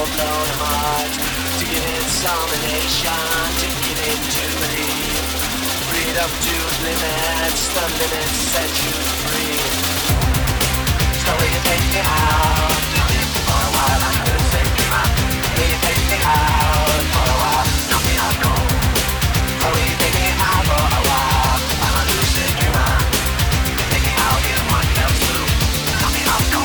blown heart, to give it some elation, to give it to believe. Freedom to limits, the limits set you free. Slowly you take me out, for a while I'm losing you. Slowly you take me out, for a while, nothing I'll go. Slowly you take me out for a while, I'm losing you. Take me out in one fell swoop, nothing I'll go.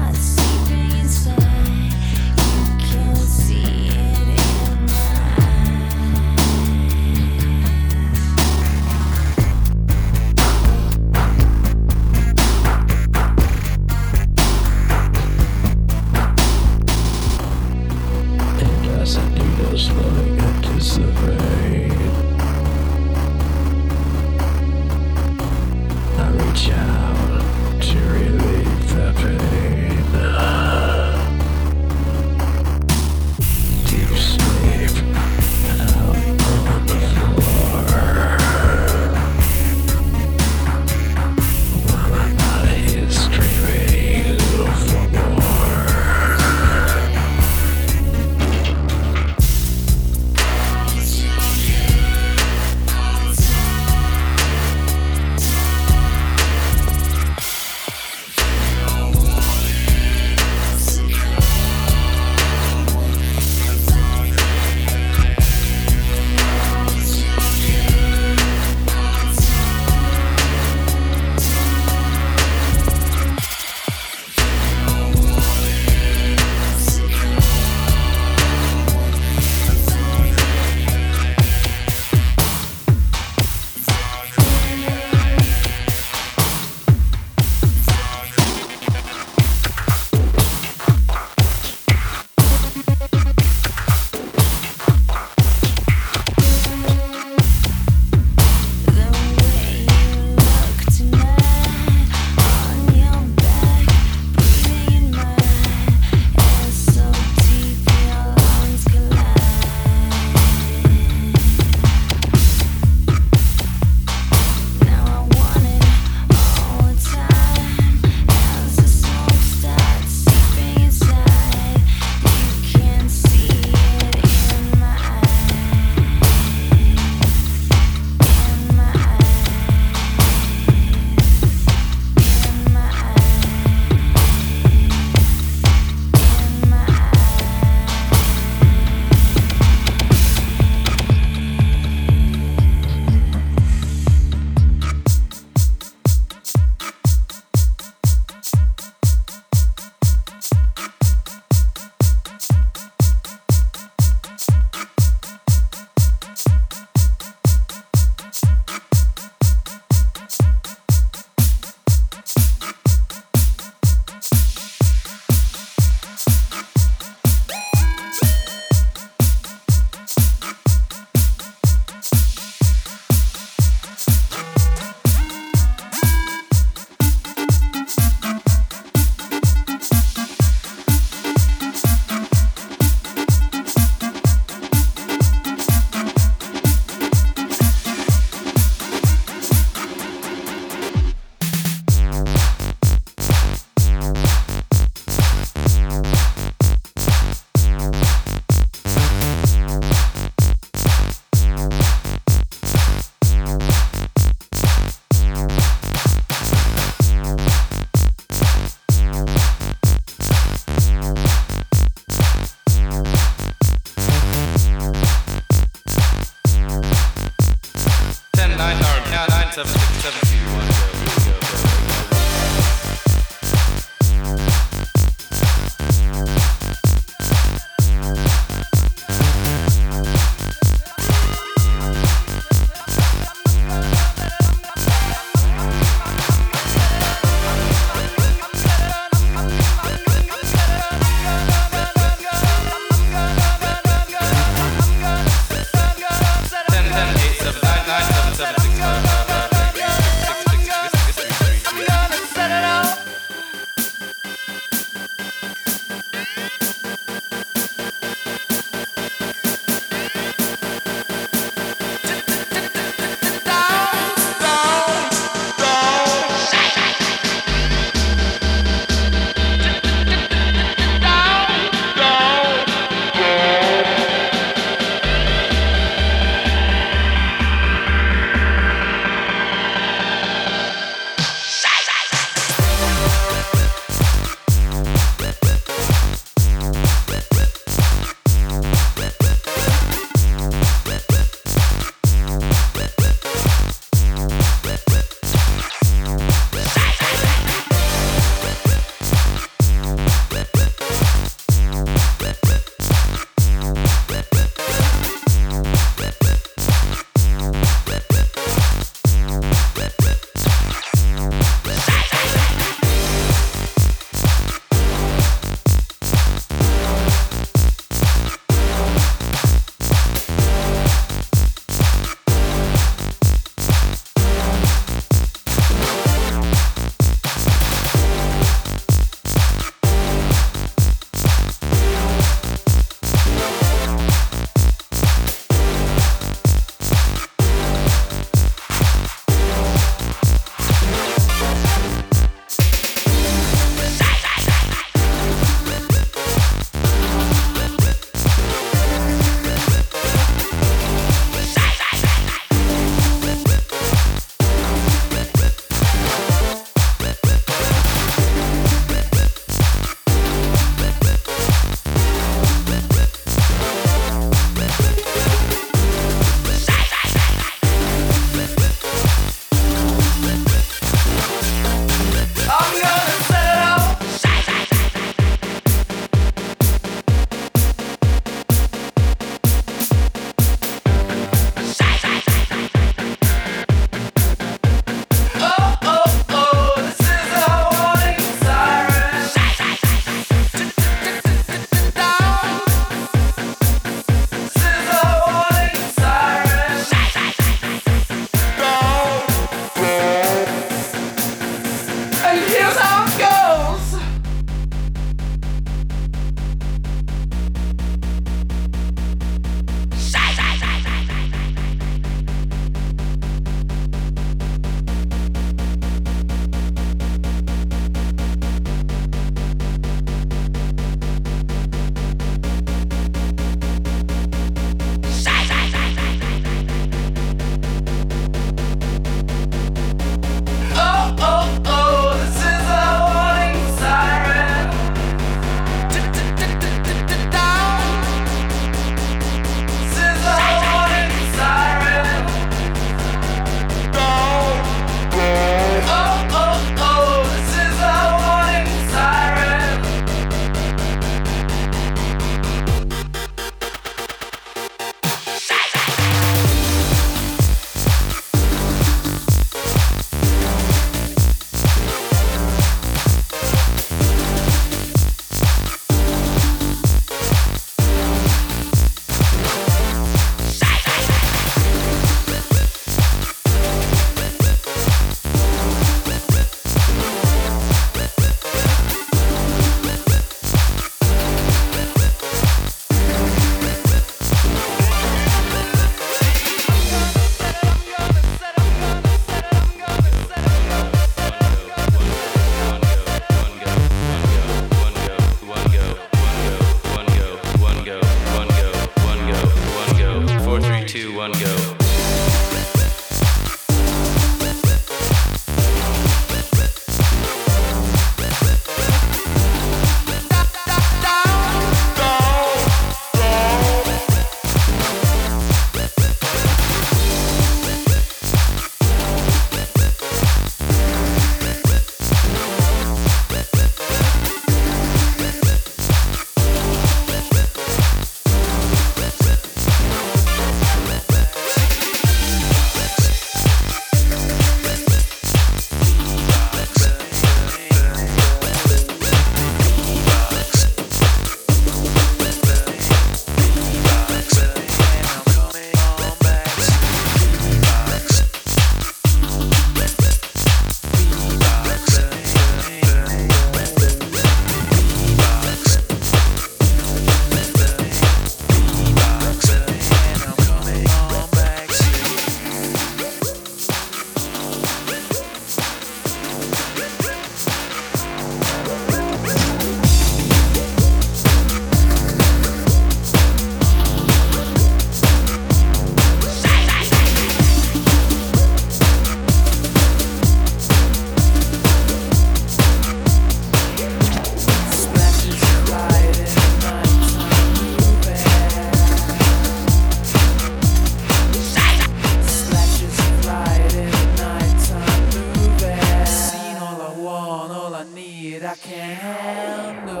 I can't handle.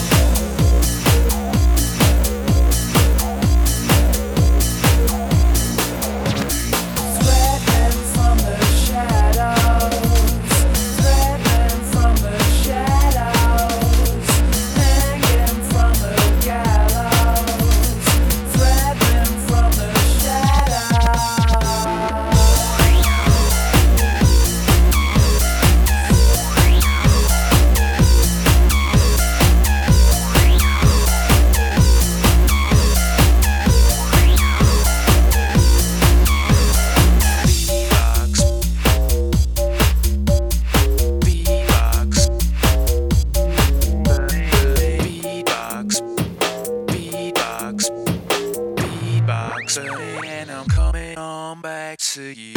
And I'm coming on back to you.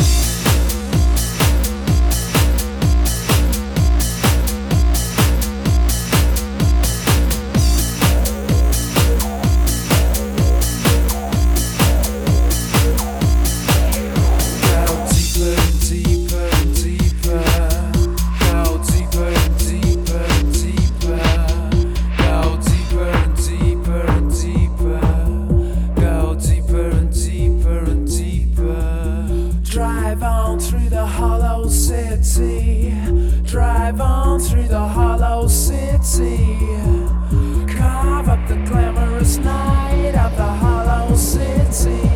Drive on through the hollow city. Drive on through the hollow city. Carve up the glamorous night of the hollow city.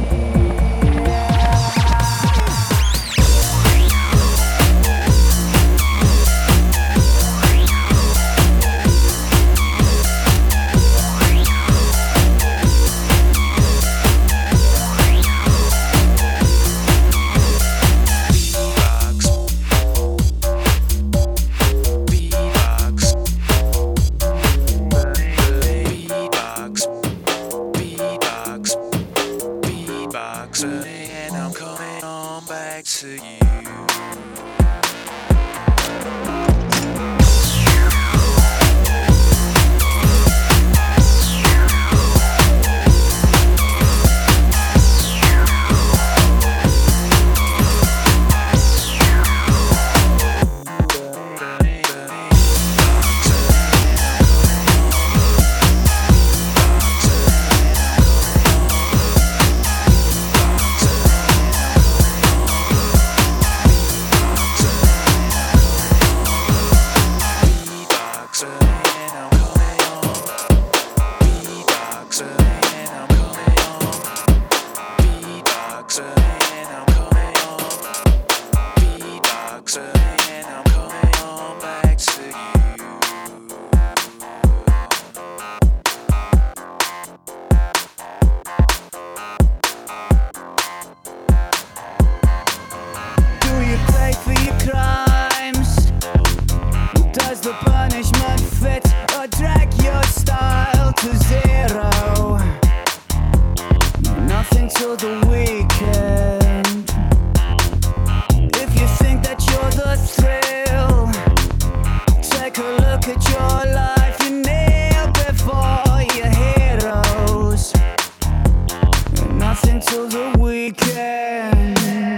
And I'm coming on back to you. Does the punishment fit or drag your style to zero? Nothing till the weekend. If you think that you're the thrill, take a look at your life. You kneel before your heroes. Nothing till the weekend.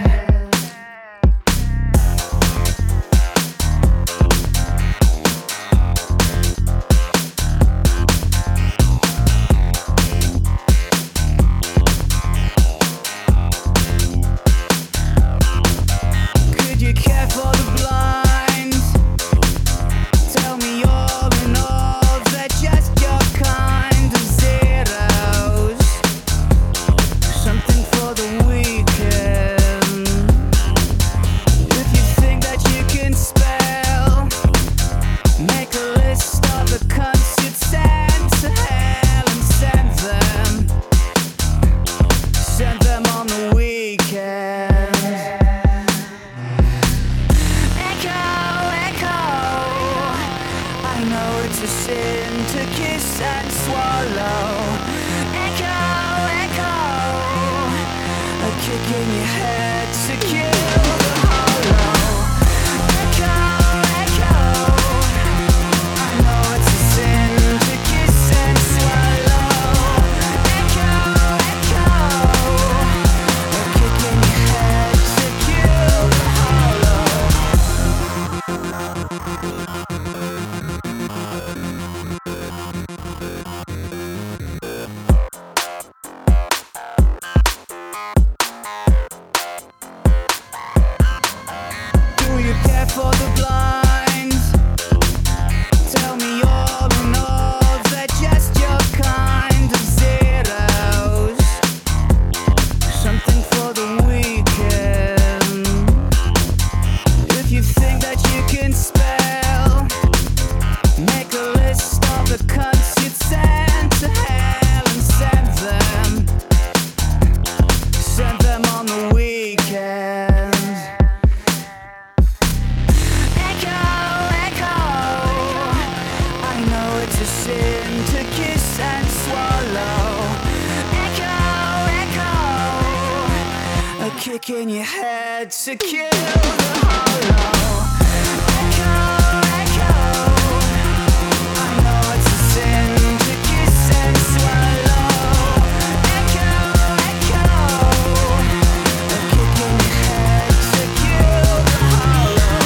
It's a sin to kiss and swallow. Echo, echo, a kick in your head to kill the hollow. Echo, echo, I know it's a sin to kiss and swallow. Echo, echo, a kick in your head to kill the hollow. word you can spell. Make a list of the cunts you'd send to hell and send them on the weekend. Echo, echo, I know it's a sin to kiss and swallow. Echo, echo, a kick in your head to kill the hollow. Echo, echo, I know it's a sin to kiss and swallow. Echo, echo, a kick in your head to kill the hollow.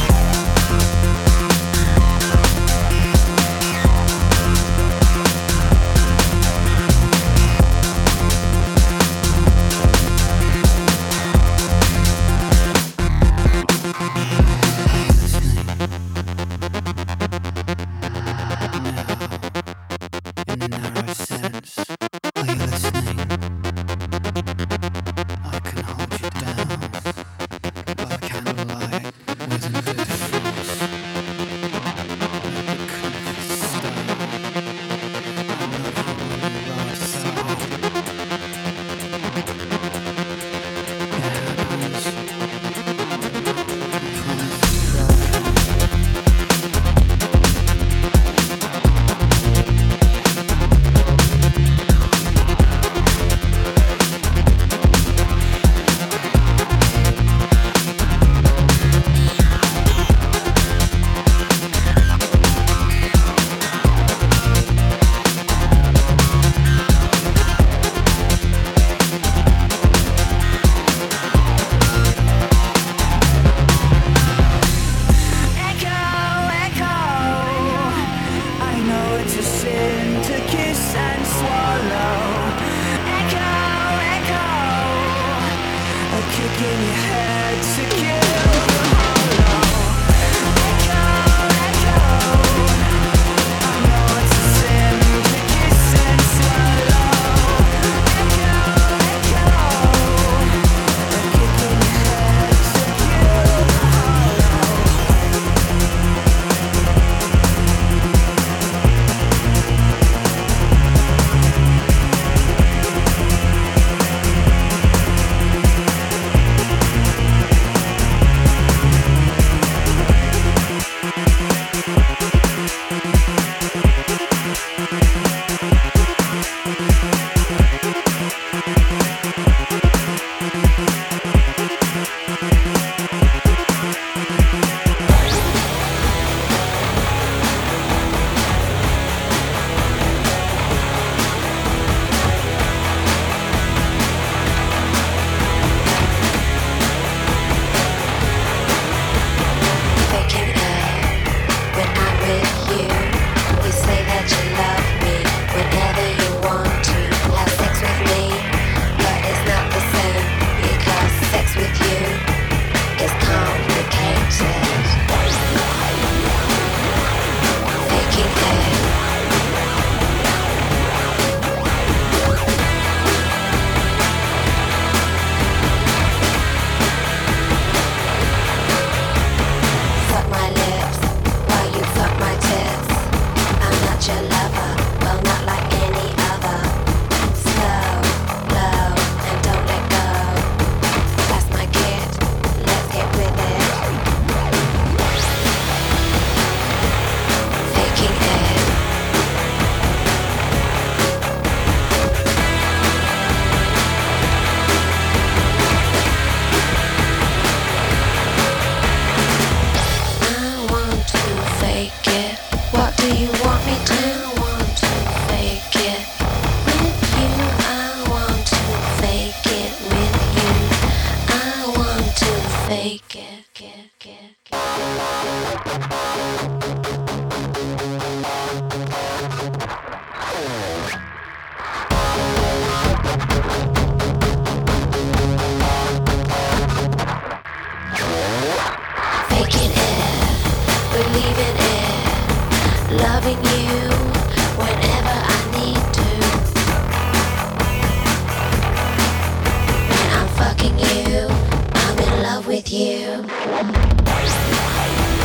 In the narrow sense, are you listening? I can hold you down by candlelight with a good force. Like a confessed stone, I love you on the right side. It happens. Echo, echo, I know it's a sin to kiss and swallow. Echo, echo, a kick in your head to kill the hollow. Echo, echo, I know it's a sin to kiss and swallow. Echo, echo, a kick in your head to kill the hollow. Faking it when I'm with you. You say that you love me whenever you want to have sex with me, but it's not the same because sex with you is complicated. Faking it. Fuck my lips while you fuck my tits. I'm not your lover, well not like any other. Slow, low, and don't let go. That's my kid, let's get with it. Faking it. I want to fake it. What do you want me to? I want to fake it with you. I want to fake it with you. I want to fake it. Faking it, believing it, loving you whenever I need to. When I'm fucking you, I'm in love with you.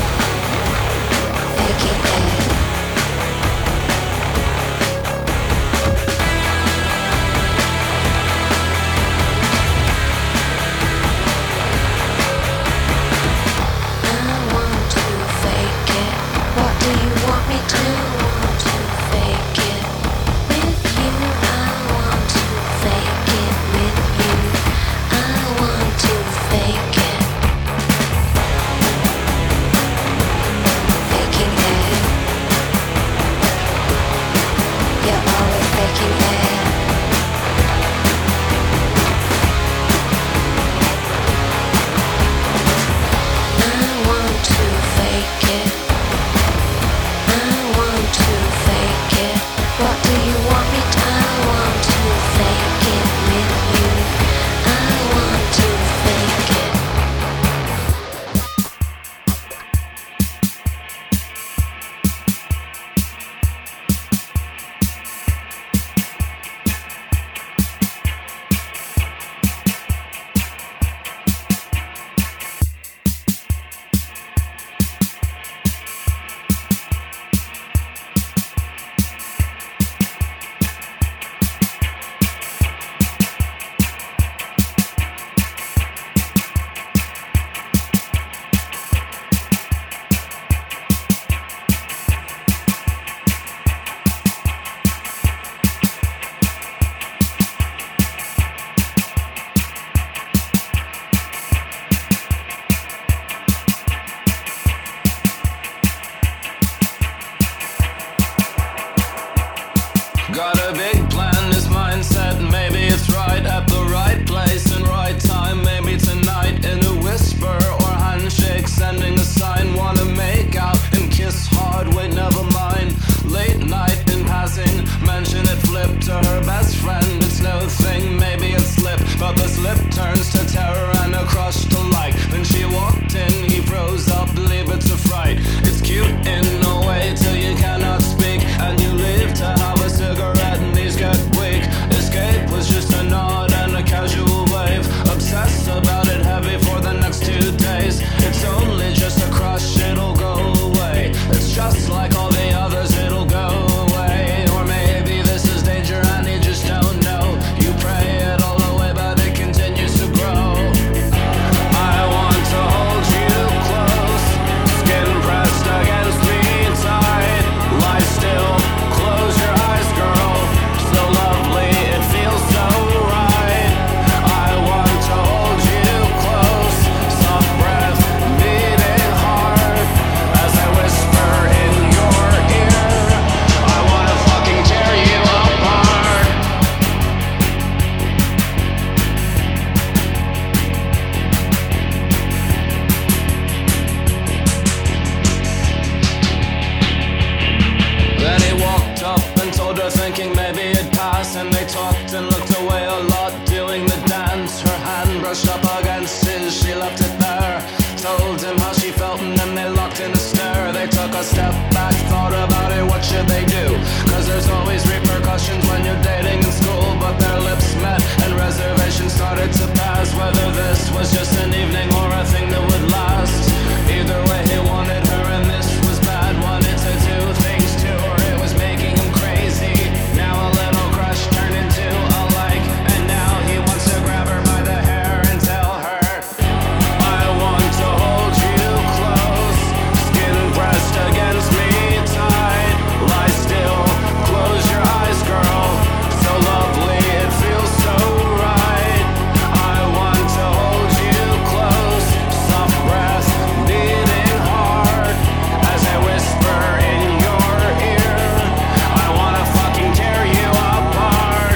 discussions when you're dating in school, but their lips met and reservations started to pass. Whether this was just an evening or a thing that would last. Either way, he wanted her and this was bad. Wanted to do things to her, it was making him crazy. Now a little crush turned into a like, and now he wants to grab her by the hair and tell her, I want to hold you close, skin pressed against me tight, lie still, close your eyes, girl, so lovely, it feels so right. I want to hold you close, soft breath, beating hard, as I whisper in your ear, I wanna fucking tear you apart.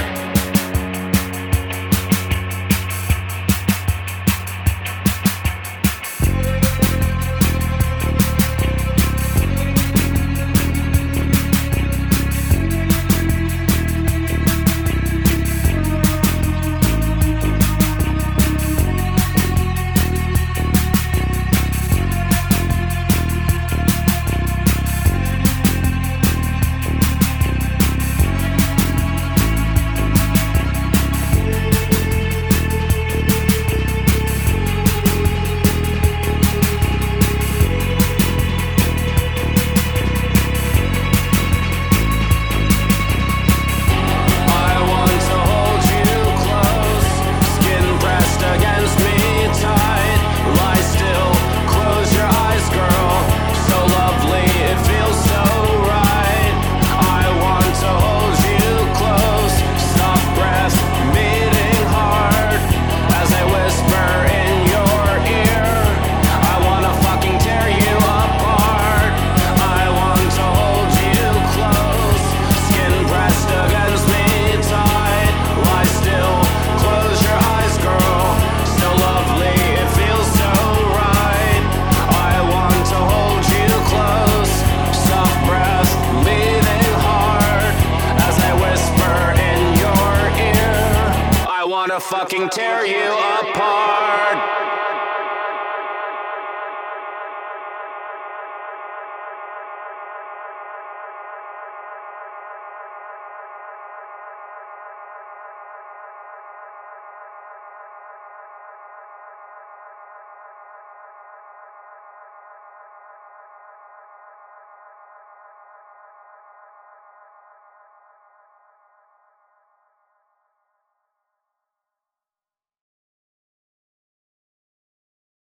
I want to hold you close, skin pressed against me tight, lie still, close your eyes, girl, so lovely, it feels so right. I want to hold you close, soft breath, beating hard, as I whisper in your ear, I wanna fucking tear you apart. I want to hold you close, skin pressed against me tight, lie still, close your eyes, girl, so lovely, it feels so right. I want to hold you close, soft breath, beating hard, as I whisper in your ear, I wanna fucking tear you apart.